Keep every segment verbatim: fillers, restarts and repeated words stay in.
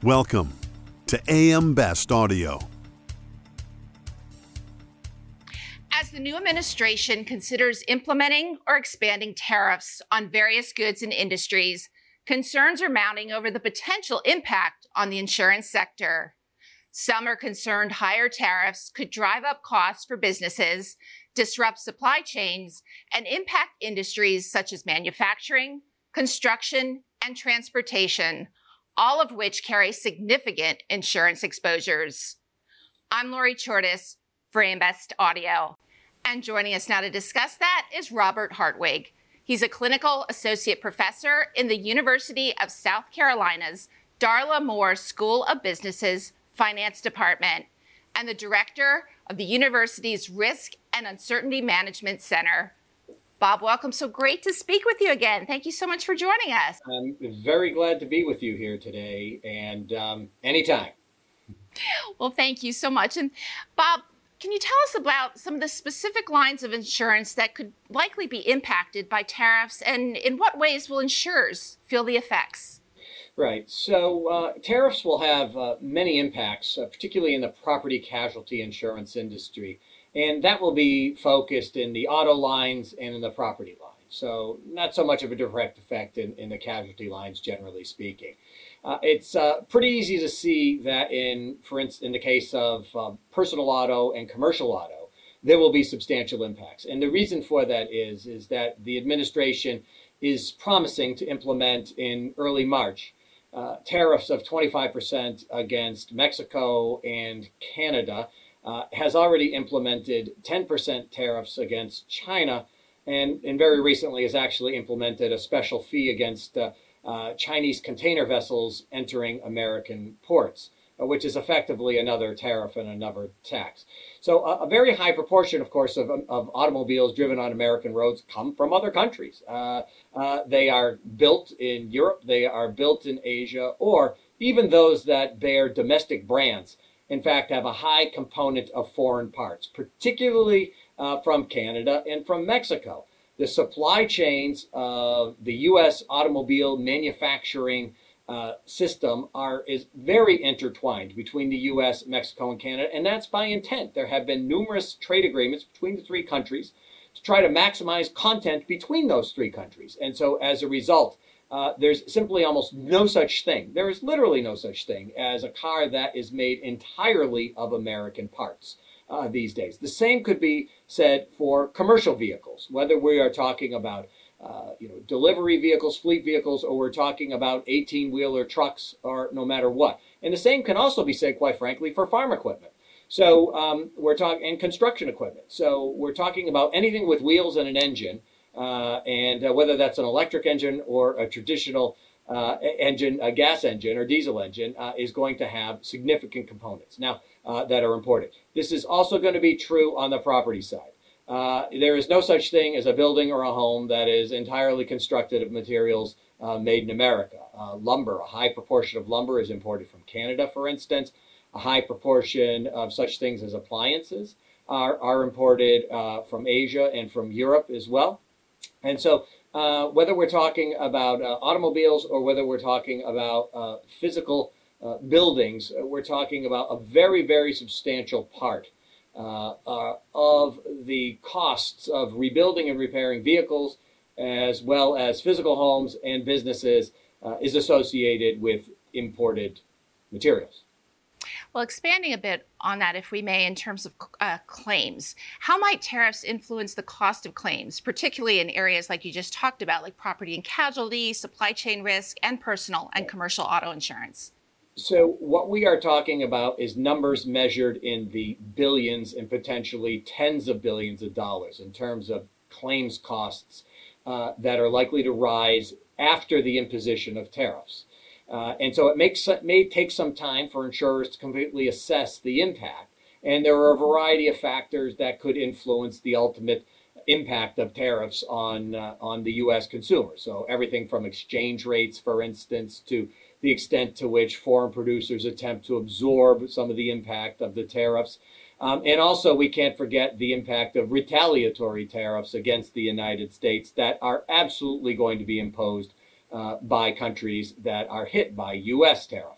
Welcome to A M Best Audio. As the new administration considers implementing or expanding tariffs on various goods and industries, concerns are mounting over the potential impact on the insurance sector. Some are concerned higher tariffs could drive up costs for businesses, disrupt supply chains, and impact industries such as manufacturing, construction, and transportation, all of which carry significant insurance exposures. I'm Lori Chortis for A M Best Audio. And joining us now to discuss that is Robert Hartwig. He's a clinical associate professor in the University of South Carolina's Darla Moore School of Business's Finance Department and the director of the university's Risk and Uncertainty Management Center. Bob, welcome. So great to speak with you again. Thank you so much for joining us. I'm very glad to be with you here today and um, anytime. Well, thank you so much. And Bob, can you tell us about some of the specific lines of insurance that could likely be impacted by tariffs, and in what ways will insurers feel the effects? Right. So uh, tariffs will have uh, many impacts, uh, particularly in the property casualty insurance industry. And that will be focused in the auto lines and in the property lines. So not so much of a direct effect in, in the casualty lines, generally speaking. Uh, it's uh, pretty easy to see that in, for instance, in the case of uh, personal auto and commercial auto, there will be substantial impacts. And the reason for that is, is that the administration is promising to implement in early March uh, tariffs of twenty-five percent against Mexico and Canada. Uh, has already implemented ten percent tariffs against China, and, and very recently has actually implemented a special fee against uh, uh, Chinese container vessels entering American ports, uh, which is effectively another tariff and another tax. So uh, a very high proportion, of course, of, of automobiles driven on American roads come from other countries. Uh, uh, they are built in Europe, they are built in Asia, or even those that bear domestic brands in fact, have a high component of foreign parts, particularly uh, from Canada and from Mexico. The supply chains of the U S automobile manufacturing uh, system are is very intertwined between the U S, Mexico, and Canada, and that's by intent. There have been numerous trade agreements between the three countries to try to maximize content between those three countries. And so as a result, Uh, there's simply almost no such thing. There is literally no such thing as a car that is made entirely of American parts uh, these days. The same could be said for commercial vehicles, whether we are talking about uh, you know, delivery vehicles, fleet vehicles, or we're talking about eighteen-wheeler trucks, or no matter what. And the same can also be said, quite frankly, for farm equipment. So um, we're talking, and construction equipment. So we're talking about anything with wheels and an engine. Uh, and uh, whether that's an electric engine or a traditional uh, engine, a gas engine or diesel engine, uh, is going to have significant components now uh, that are imported. This is also going to be true on the property side. Uh, there is no such thing as a building or a home that is entirely constructed of materials uh, made in America. Uh, lumber, a high proportion of lumber is imported from Canada, for instance. A high proportion of such things as appliances are, are imported uh, from Asia and from Europe as well. And so uh, whether we're talking about uh, automobiles or whether we're talking about uh, physical uh, buildings, we're talking about a very, very substantial part uh, uh, of the costs of rebuilding and repairing vehicles, as well as physical homes and businesses, uh, is associated with imported materials. Well, expanding a bit on that, if we may, in terms of uh, claims, how might tariffs influence the cost of claims, particularly in areas like you just talked about, like property and casualty, supply chain risk, and personal and commercial auto insurance? So what we are talking about is numbers measured in the billions and potentially tens of billions of dollars in terms of claims costs uh, that are likely to rise after the imposition of tariffs. Uh, and so it makes it may take some time for insurers to completely assess the impact. And there are a variety of factors that could influence the ultimate impact of tariffs on uh, on the U S consumer. So everything from exchange rates, for instance, to the extent to which foreign producers attempt to absorb some of the impact of the tariffs. Um, and also, we can't forget the impact of retaliatory tariffs against the United States that are absolutely going to be imposed uh, by countries that are hit by U S tariffs.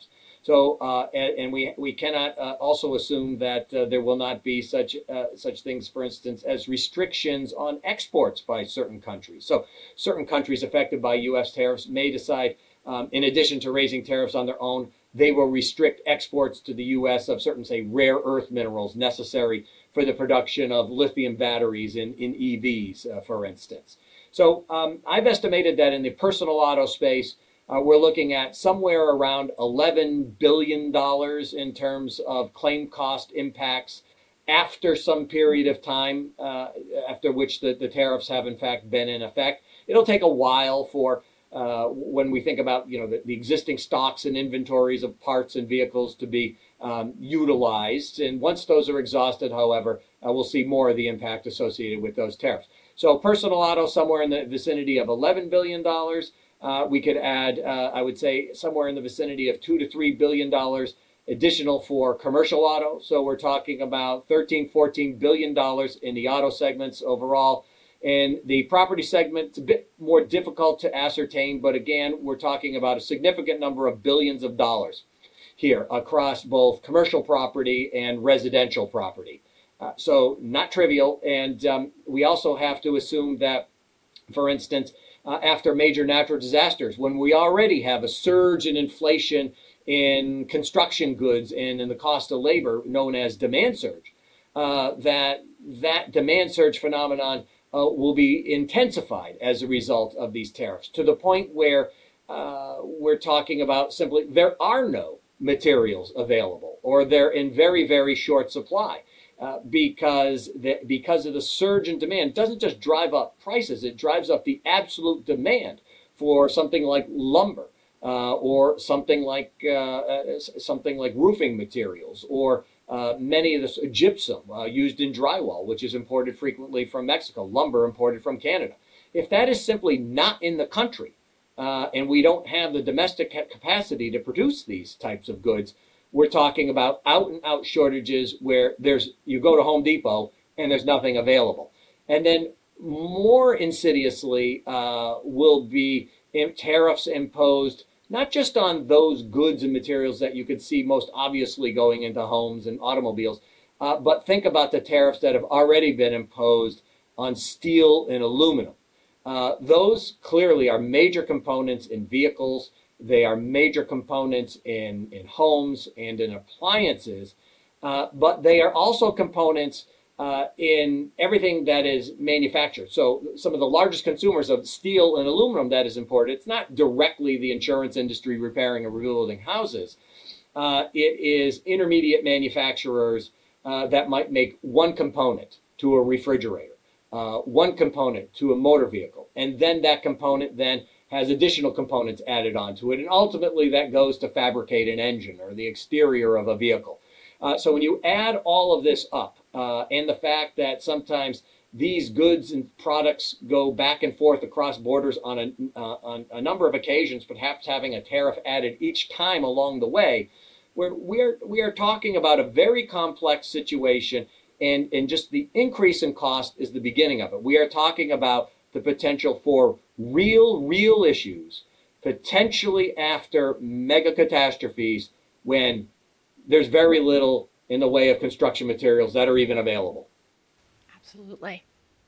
So, uh, and, and we we cannot uh, also assume that uh, there will not be such uh, such things, for instance, as restrictions on exports by certain countries. So, certain countries affected by U S tariffs may decide, um, in addition to raising tariffs on their own, they will restrict exports to the U S of certain, say, rare earth minerals necessary for the production of lithium batteries in, in E Vs, uh, for instance. So, um, I've estimated that in the personal auto space, Uh, we're looking at somewhere around eleven billion dollars in terms of claim cost impacts after some period of time, uh, after which the, the tariffs have in fact been in effect. It'll take a while for, uh, when we think about, you know, the, the existing stocks and inventories of parts and vehicles to be um, utilized. And once those are exhausted, however, uh, we'll see more of the impact associated with those tariffs. So personal auto somewhere in the vicinity of eleven billion dollars. Uh, we could add, uh, I would say, somewhere in the vicinity of two to three billion dollars additional for commercial auto. So we're talking about thirteen, fourteen billion dollars in the auto segments overall. And the property segment, it's a bit more difficult to ascertain, but again, we're talking about a significant number of billions of dollars here across both commercial property and residential property. Uh, so not trivial. And um, we also have to assume that, for instance, Uh, after major natural disasters, when we already have a surge in inflation in construction goods and in the cost of labor known as demand surge, uh, that that demand surge phenomenon uh, will be intensified as a result of these tariffs, to the point where uh, we're talking about simply there are no materials available, or they're in very, very short supply. Uh, because the, because of the surge in demand, it doesn't just drive up prices, it drives up the absolute demand for something like lumber, uh, or something like uh, uh, something like roofing materials, or uh, many of the gypsum uh, used in drywall, which is imported frequently from Mexico, lumber imported from Canada. If that is simply not in the country, uh, and we don't have the domestic capacity to produce these types of goods, we're talking about out and out shortages where there's, you go to Home Depot and there's nothing available. And then more insidiously uh, will be tariffs imposed, not just on those goods and materials that you could see most obviously going into homes and automobiles, uh, but think about the tariffs that have already been imposed on steel and aluminum. Uh, those clearly are major components in vehicles. They are major components in, in homes and in appliances, uh, but they are also components uh, in everything that is manufactured. So some of the largest consumers of steel and aluminum that is imported, it's not directly the insurance industry repairing or rebuilding houses. Uh, it is intermediate manufacturers uh, that might make one component to a refrigerator, uh, one component to a motor vehicle, and then that component then has additional components added onto it, and ultimately that goes to fabricate an engine or the exterior of a vehicle. Uh, so when you add all of this up, uh, and the fact that sometimes these goods and products go back and forth across borders on a, uh, on a number of occasions, perhaps having a tariff added each time along the way, we're, we're, we are talking about a very complex situation, and, and just the increase in cost is the beginning of it. We are talking about the potential for real, real issues, potentially after mega catastrophes when there's very little in the way of construction materials that are even available. Absolutely.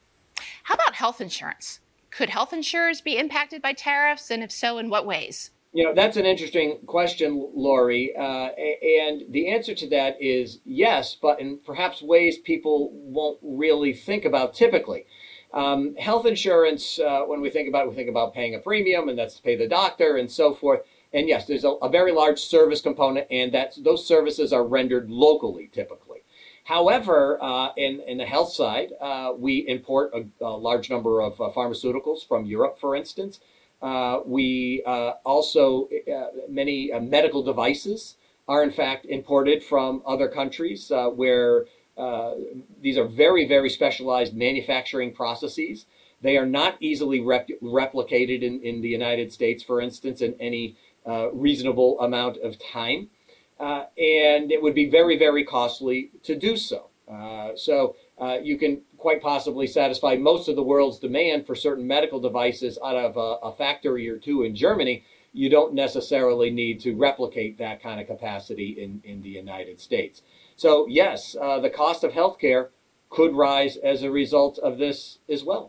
How about health insurance? Could health insurers be impacted by tariffs, and if so, in what ways? You know, that's an interesting question, Lori, uh, and the answer to that is yes, but in perhaps ways people won't really think about typically. Um, health insurance, uh, when we think about it, we think about paying a premium, and that's to pay the doctor and so forth. And yes, there's a, a very large service component, and that's, those services are rendered locally typically. However, uh, in, in the health side, uh, we import a, a large number of uh, pharmaceuticals from Europe, for instance. Uh, we uh, also, uh, many uh, medical devices are in fact imported from other countries uh, where uh, these are very, very specialized manufacturing processes. They are not easily rep- replicated in, in the United States, for instance, in any uh, reasonable amount of time. Uh, and it would be very, very costly to do so. Uh, so uh, you can quite possibly satisfy most of the world's demand for certain medical devices out of a, a factory or two in Germany. you don't necessarily need to replicate that kind of capacity in, in the United States. So yes, uh, the cost of healthcare could rise as a result of this as well.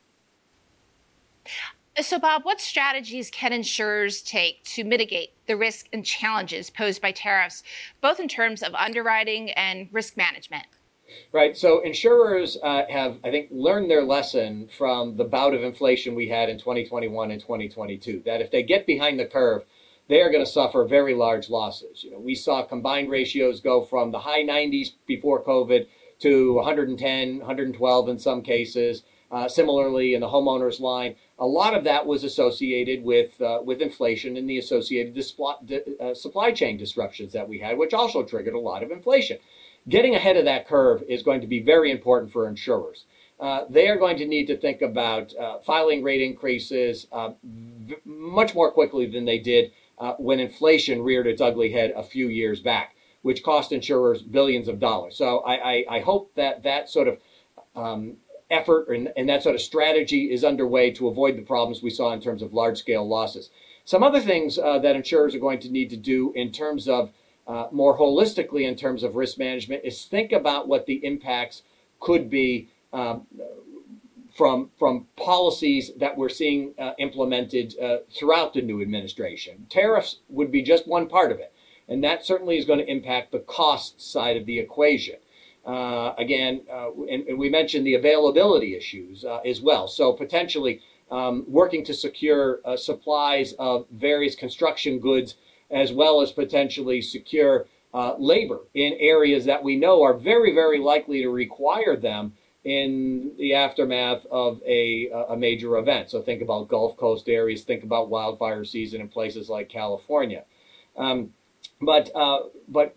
So, Bob, what strategies can insurers take to mitigate the risk and challenges posed by tariffs, both in terms of underwriting and risk management? Right. So insurers uh, have, I think, learned their lesson from the bout of inflation we had in twenty twenty-one and twenty twenty-two, that if they get behind the curve, they are going to suffer very large losses. You know, we saw combined ratios go from the high nineties before COVID to one hundred ten, one hundred twelve in some cases. Uh, similarly, in the homeowners line, a lot of that was associated with uh, with inflation and the associated disp- uh, supply chain disruptions that we had, which also triggered a lot of inflation. Getting ahead of that curve is going to be very important for insurers. Uh, they are going to need to think about uh, filing rate increases uh, v- much more quickly than they did uh, when inflation reared its ugly head a few years back, which cost insurers billions of dollars. So I, I, I hope that that sort of um, effort and, and that sort of strategy is underway to avoid the problems we saw in terms of large-scale losses. Some other things uh, that insurers are going to need to do in terms of uh, more holistically in terms of risk management is think about what the impacts could be um, from from policies that we're seeing uh, implemented uh, throughout the new administration. Tariffs would be just one part of it, and that certainly is going to impact the cost side of the equation. Uh, again, uh, and, and we mentioned the availability issues uh, as well. So potentially um, working to secure uh, supplies of various construction goods, as well as potentially secure uh, labor in areas that we know are very, very likely to require them in the aftermath of a, a major event. So think about Gulf Coast areas, think about wildfire season in places like California. Um, but uh, but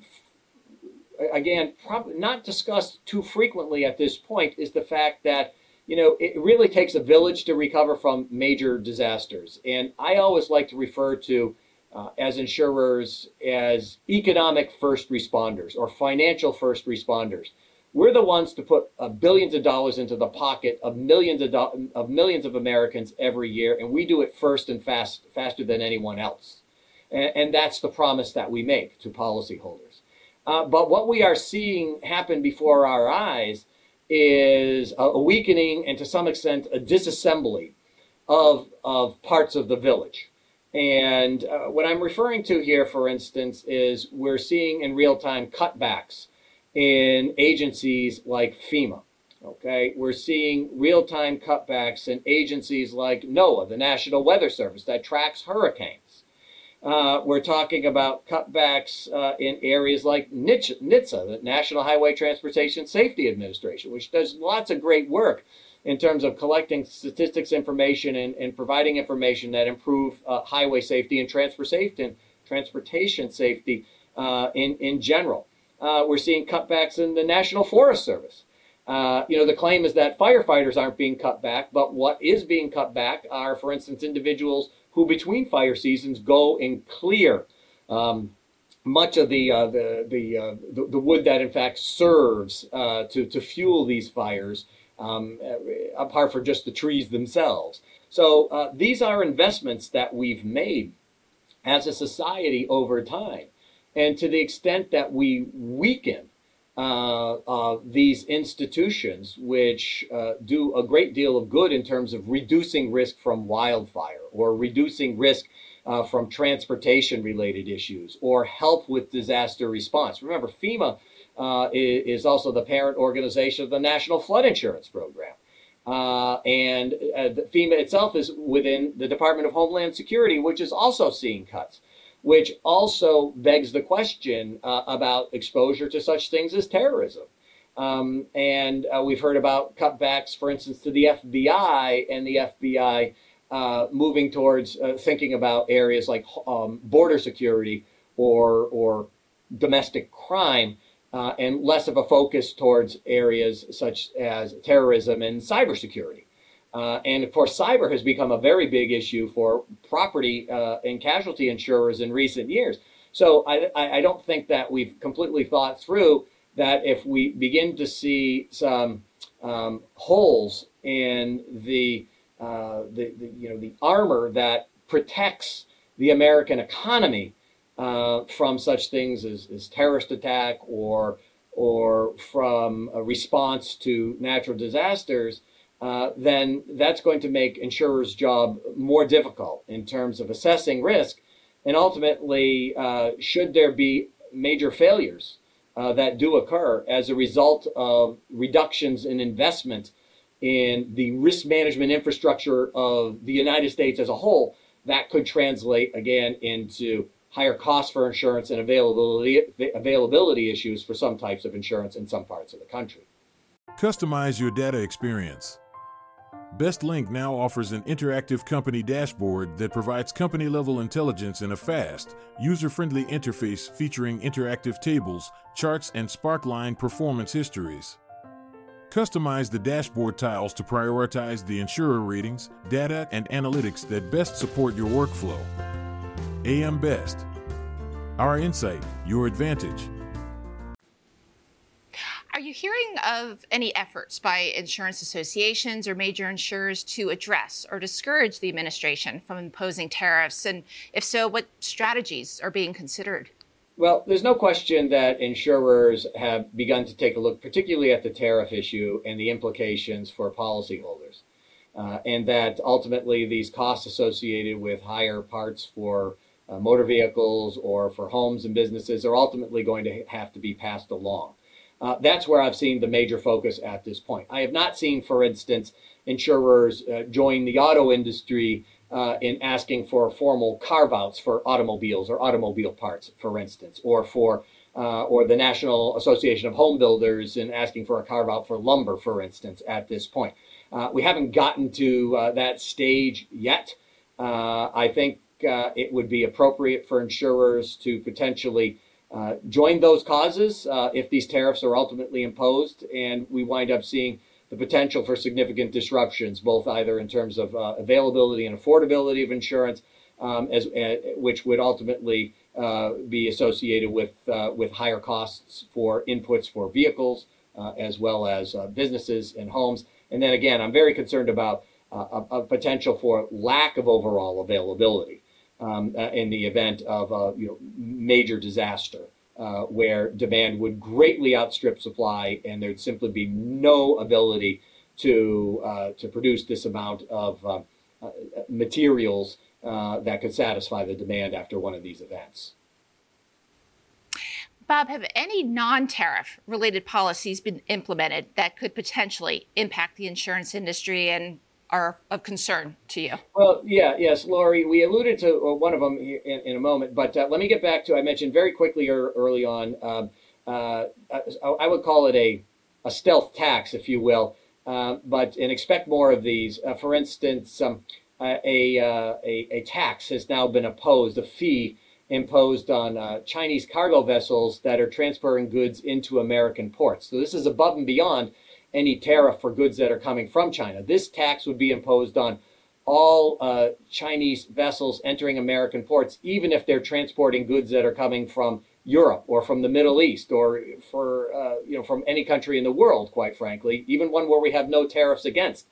again, probably not discussed too frequently at this point is the fact that, you know, it really takes a village to recover from major disasters. And I always like to refer to uh, as insurers as economic first responders or financial first responders. We're the ones to put uh, billions of dollars into the pocket of millions of, do- of millions of Americans every year, and we do it first and fast, faster than anyone else. And, and that's the promise that we make to policyholders. Uh, but what we are seeing happen before our eyes is a, a weakening and to some extent a disassembly of, of parts of the village. And uh, what I'm referring to here, for instance, is we're seeing in real time cutbacks in agencies like FEMA. Okay, we're seeing real time cutbacks in agencies like NOAA, the National Weather Service that tracks hurricanes. Uh, we're talking about cutbacks uh, in areas like NHTSA, the National Highway Transportation Safety Administration, which does lots of great work in terms of collecting statistics information and, and providing information that improve uh, highway safety and transport safety and transportation safety uh, in, in general. Uh, we're seeing cutbacks in the National Forest Service. Uh, you know, the claim is that firefighters aren't being cut back, but what is being cut back are, for instance, individuals who between fire seasons go and clear um, much of the uh, the the, uh, the the wood that in fact serves uh, to to fuel these fires, um, apart from just the trees themselves. So uh, these are investments that we've made as a society over time, and to the extent that we weaken uh, uh, these institutions, which uh, do a great deal of good in terms of reducing risk from wildfire or reducing risk uh, from transportation-related issues or help with disaster response. Remember, FEMA uh, is also the parent organization of the National Flood Insurance Program. Uh, and uh, the FEMA itself is within the Department of Homeland Security, which is also seeing cuts, which also begs the question uh, about exposure to such things as terrorism. Um, and uh, we've heard about cutbacks, for instance, to the F B I and the F B I uh, moving towards uh, thinking about areas like um, border security or, or domestic crime, uh, and less of a focus towards areas such as terrorism and cybersecurity. Uh, and of course, cyber has become a very big issue for property uh, and casualty insurers in recent years. So I, I don't think that we've completely thought through that if we begin to see some um, holes in the, uh, the, the you know the armor that protects the American economy uh, from such things as, as terrorist attack or or from a response to natural disasters, uh, then that's going to make insurers' job more difficult in terms of assessing risk. And ultimately, uh, should there be major failures uh, that do occur as a result of reductions in investment in the risk management infrastructure of the United States as a whole, that could translate again into higher costs for insurance and availability availability issues for some types of insurance in some parts of the country. Customize your data experience. BestLink now offers an interactive company dashboard that provides company-level intelligence in a fast, user-friendly interface featuring interactive tables, charts, and Sparkline performance histories. Customize the dashboard tiles to prioritize the insurer ratings, data, and analytics that best support your workflow. A M Best. Our insight, your advantage. Are you hearing of any efforts by insurance associations or major insurers to address or discourage the administration from imposing tariffs? And if so, what strategies are being considered? Well, there's no question that insurers have begun to take a look, particularly at the tariff issue and the implications for policyholders, uh, and that ultimately these costs associated with higher parts for uh, motor vehicles or for homes and businesses are ultimately going to have to be passed along. Uh, that's where I've seen the major focus at this point. I have not seen, for instance, insurers uh, join the auto industry Uh, in asking for formal carve-outs for automobiles or automobile parts, for instance, or for uh, or the National Association of Home Builders in asking for a carve-out for lumber, for instance, at this point. Uh, we haven't gotten to uh, that stage yet. Uh, I think uh, it would be appropriate for insurers to potentially uh, join those causes uh, if these tariffs are ultimately imposed and we wind up seeing the potential for significant disruptions, both either in terms of uh, availability and affordability of insurance, um, as uh, which would ultimately uh, be associated with uh, with higher costs for inputs for vehicles, uh, as well as uh, businesses and homes. And then again, I'm very concerned about uh, a, a potential for lack of overall availability um, uh, in the event of a you know, major disaster. Uh, where demand would greatly outstrip supply, and there'd simply be no ability to uh, to produce this amount of uh, uh, materials uh, that could satisfy the demand after one of these events. Bob, have any non-tariff related policies been implemented that could potentially impact the insurance industry and are of concern to you? Well, yeah, yes, Lori, we alluded to one of them in, in a moment, but uh, let me get back to, I mentioned very quickly er, early on, um, uh, I would call it a, a stealth tax, if you will, uh, but and expect more of these. Uh, for instance, um, a, uh, a, a tax has now been imposed, a fee imposed on uh, Chinese cargo vessels that are transporting goods into American ports. So this is above and beyond any tariff for goods that are coming from China. This tax would be imposed on all uh, Chinese vessels entering American ports, even if they're transporting goods that are coming from Europe or from the Middle East or for uh, you know from any country in the world, quite frankly, even one where we have no tariffs against.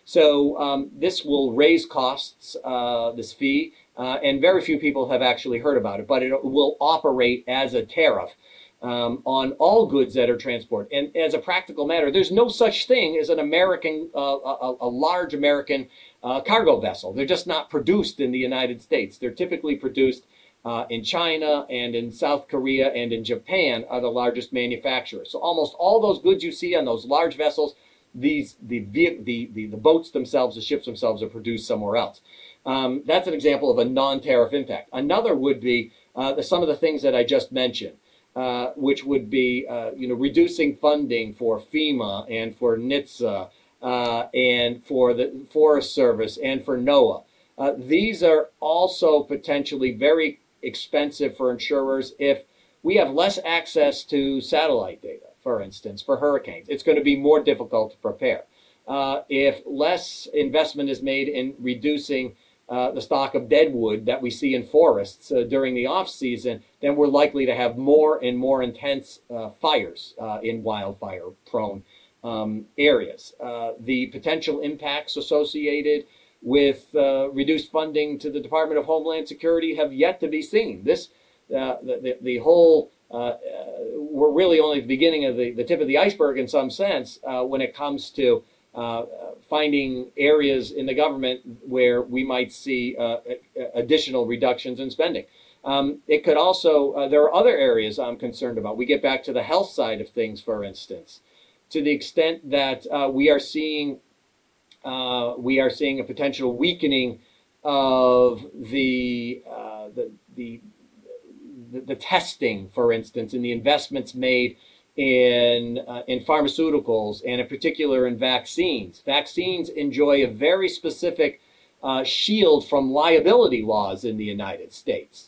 So um, this will raise costs, uh, this fee, uh, and very few people have actually heard about it, but it will operate as a tariff Um, on all goods that are transported. And as a practical matter, there's no such thing as an American, uh, a, a large American uh, cargo vessel. They're just not produced in the United States. They're typically produced uh, in China and in South Korea and in Japan are the largest manufacturers. So almost all those goods you see on those large vessels, these the the the, the boats themselves, the ships themselves are produced somewhere else. Um, that's an example of a non-tariff impact. Another would be uh, the, some of the things that I just mentioned. Uh, which would be, uh, you know, reducing funding for FEMA and for NHTSA uh, and for the Forest Service and for NOAA. Uh, these are also potentially very expensive for insurers if we have less access to satellite data, for instance, for hurricanes. It's going to be more difficult to prepare. Uh, if less investment is made in reducing Uh, the stock of dead wood that we see in forests uh, during the off season, then we're likely to have more and more intense uh, fires uh, in wildfire prone um, areas. Uh, the potential impacts associated with uh, reduced funding to the Department of Homeland Security have yet to be seen. This, uh, the, the, the whole, uh, uh, we're really only at the beginning of the, the tip of the iceberg in some sense uh, when it comes to uh, finding areas in the government where we might see uh, additional reductions in spending. Um, it could also, uh, there are other areas I'm concerned about. We get back to the health side of things, for instance, to the extent that uh, we are seeing uh, we are seeing a potential weakening of the, uh, the, the, the, the testing, for instance, and the investments made in, uh, in pharmaceuticals and in particular in vaccines. Vaccines enjoy a very specific uh, shield from liability laws in the United States.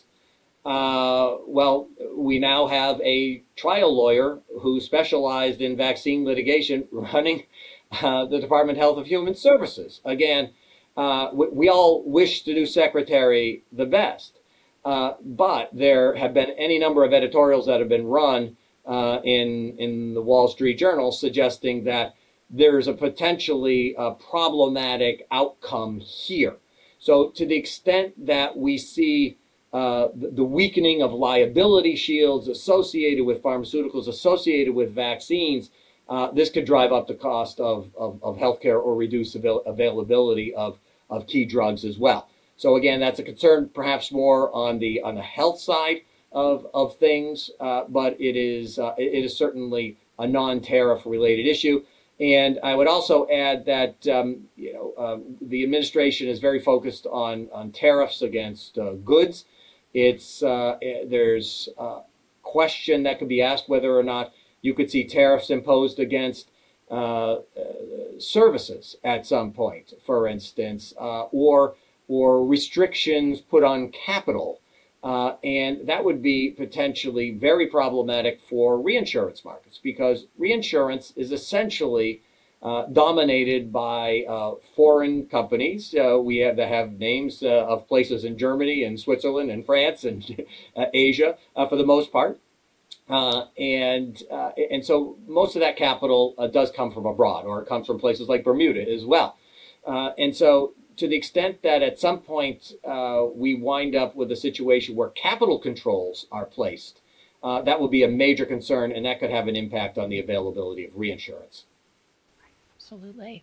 Uh, well, we now have a trial lawyer who specialized in vaccine litigation running uh, the Department of Health and Human Services. Again, uh, we, we all wish the new secretary the best, uh, but there have been any number of editorials that have been run uh, in, in the Wall Street Journal suggesting that there's a potentially uh, problematic outcome here. So to the extent that we see Uh, the, the weakening of liability shields associated with pharmaceuticals, associated with vaccines, uh, this could drive up the cost of, of, of healthcare or reduce avail- availability of, of key drugs as well. So again, that's a concern perhaps more on the on the health side of, of things, uh, but it is uh, it is certainly a non-tariff related issue. And I would also add that um, you know uh, the administration is very focused on, on tariffs against uh, goods. It's uh, there's a question that could be asked whether or not you could see tariffs imposed against uh, uh, services at some point, for instance, uh, or or restrictions put on capital, uh, and that would be potentially very problematic for reinsurance markets because reinsurance is essentially Uh, dominated by uh, foreign companies. Uh, we have to have names uh, of places in Germany and Switzerland and France and uh, Asia uh, for the most part. Uh, and uh, and so most of that capital uh, does come from abroad, or it comes from places like Bermuda as well. Uh, and so to the extent that at some point uh, we wind up with a situation where capital controls are placed, uh, that will be a major concern, and that could have an impact on the availability of reinsurance. Absolutely.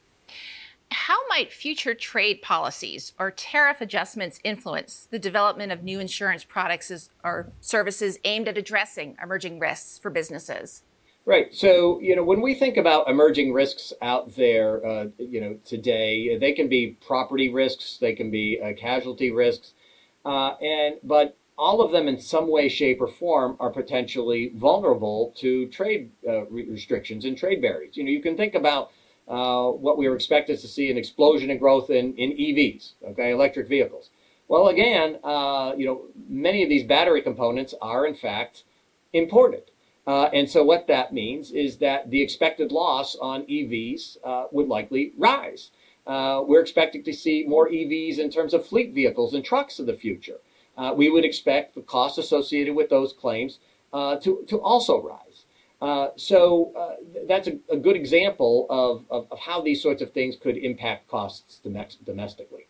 How might future trade policies or tariff adjustments influence the development of new insurance products as, or services aimed at addressing emerging risks for businesses? Right. So, you know, when we think about emerging risks out there, uh, you know, today, they can be property risks, they can be uh, casualty risks, uh, and but all of them in some way, shape, or form are potentially vulnerable to trade uh, restrictions and trade barriers. You know, you can think about uh, what we were expected to see, an explosion in growth in, in E Vs, okay, electric vehicles. Well, again, uh, you know, many of these battery components are in fact imported. Uh, and so what that means is that the expected loss on E Vs uh, would likely rise. Uh, we're expecting to see more E Vs in terms of fleet vehicles and trucks in the future. Uh, we would expect the costs associated with those claims uh, to, to also rise. Uh, so uh, that's a, a good example of, of, of how these sorts of things could impact costs domes- domestically.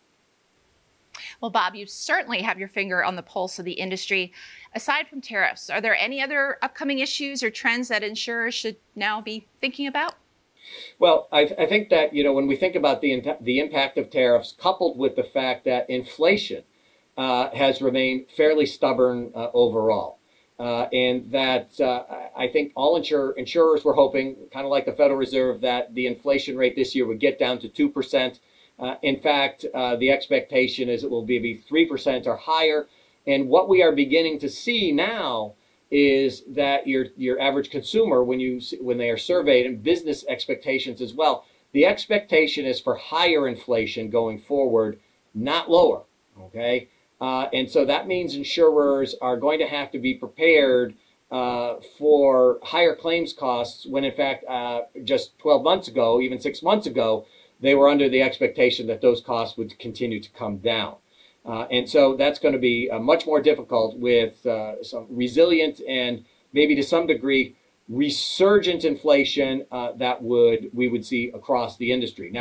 Well, Bob, you certainly have your finger on the pulse of the industry. Aside from tariffs, are there any other upcoming issues or trends that insurers should now be thinking about? Well, I, I think that, you know, when we think about the, the impact of tariffs coupled with the fact that inflation Uh, has remained fairly stubborn uh, overall. Uh, and that uh, I think all insur- insurers were hoping, kind of like the Federal Reserve, that the inflation rate this year would get down to two percent. Uh, in fact, uh, the expectation is it will be three percent or higher. And what we are beginning to see now is that your your average consumer, when you when they are surveyed, and business expectations as well, the expectation is for higher inflation going forward, not lower, okay? Uh, and so that means insurers are going to have to be prepared uh, for higher claims costs when, in fact, uh, just twelve months ago, even six months ago, they were under the expectation that those costs would continue to come down. Uh, and so that's going to be uh, much more difficult with uh, some resilient and maybe to some degree resurgent inflation uh, that would we would see across the industry. Now,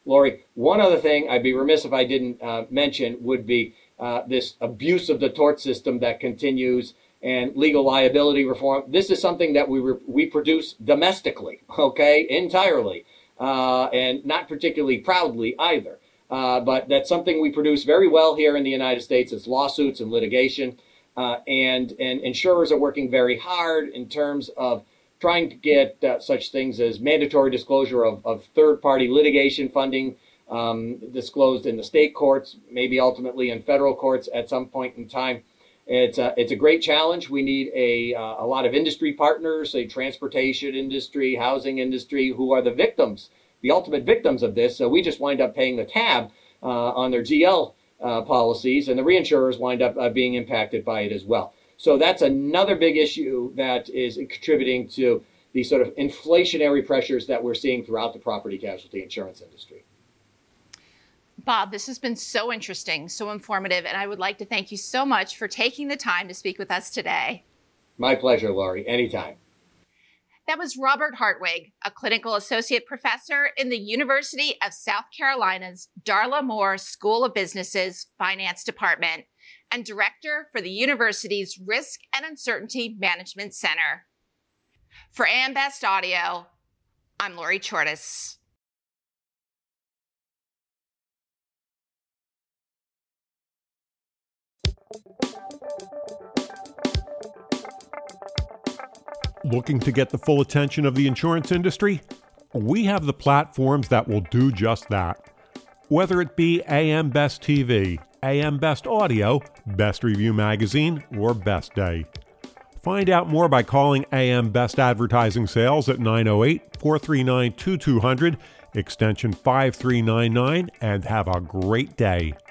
Lori, one other thing I'd be remiss if I didn't uh, mention would be uh, this abuse of the tort system that continues and legal liability reform. This is something that we re- we produce domestically, okay, entirely, uh, and not particularly proudly either. Uh, but that's something we produce very well here in the United States. It's lawsuits and litigation, uh, and and insurers are working very hard in terms of trying to get uh, such things as mandatory disclosure of, of third-party litigation funding um, disclosed in the state courts, maybe ultimately in federal courts at some point in time. It's a, it's a great challenge. We need a, uh, a lot of industry partners, a transportation industry, housing industry, who are the victims, the ultimate victims of this. So we just wind up paying the tab uh, on their G L uh, policies, and the reinsurers wind up uh, being impacted by it as well. So that's another big issue that is contributing to the sort of inflationary pressures that we're seeing throughout the property casualty insurance industry. Bob, this has been so interesting, so informative, and I would like to thank you so much for taking the time to speak with us today. My pleasure, Lori. Anytime. That was Robert Hartwig, a clinical associate professor in the University of South Carolina's Darla Moore School of Business's Finance Department and director for the university's Risk and Uncertainty Management Center. For A M Best Audio, I'm Lori Chortis. Looking to get the full attention of the insurance industry? We have the platforms that will do just that. Whether it be A M Best T V, A M Best Audio, Best Review Magazine, or Best Day. Find out more by calling A M Best Advertising Sales at nine oh eight, four three nine, two two zero zero, extension five three nine nine, and have a great day.